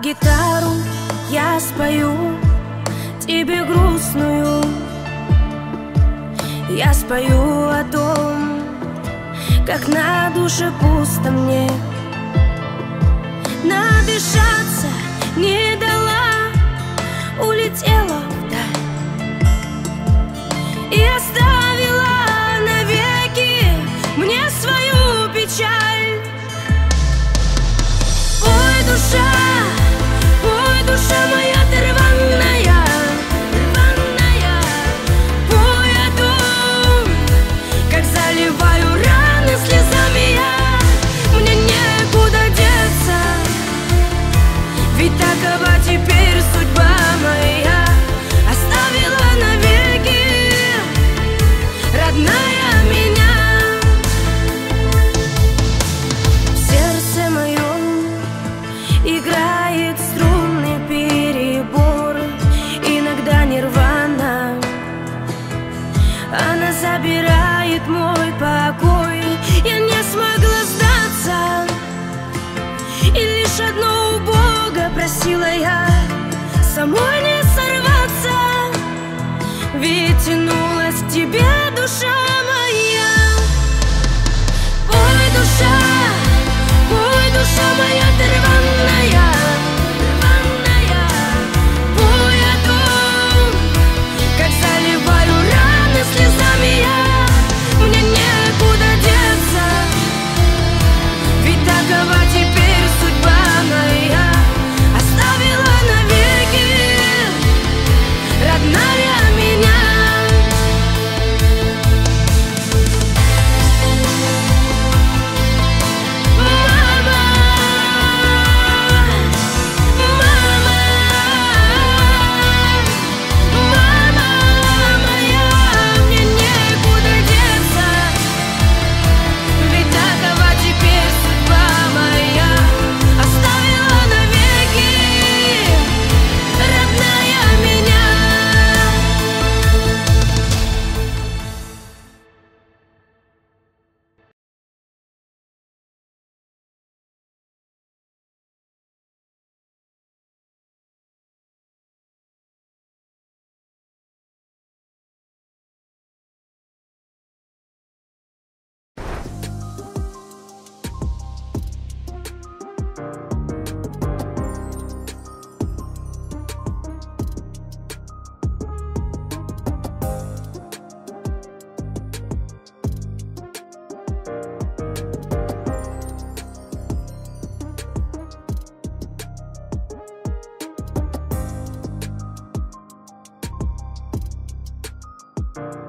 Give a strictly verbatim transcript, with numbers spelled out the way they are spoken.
гитару я спою тебе грустную. Я спою о том, как на душе пусто мне. Надышаться не дала, улетела вдаль и оставила навеки мне свою печаль. Ой, душа, ой, душа моя, ты рваная, рваная. Пой о том, как заливаю раны слезами я. Мне некуда деться, ведь такова теперь судьба моя. Оставила навеки, родная, меня. В сердце моем играет струнный перебор, иногда нирвана. Она забирает мой покой. Я не смогла сдаться, и лишь одно у Бога просила я: самой не сорваться, ведь тянулась к тебе душа моя. Ой, душа, ой, душа моя, ты рваная, рваная. Пой о том, как заливаю раны слезами я. Мне некуда деться, ведь такова теперь судьба моя. Оставила навеки, родная, меня. you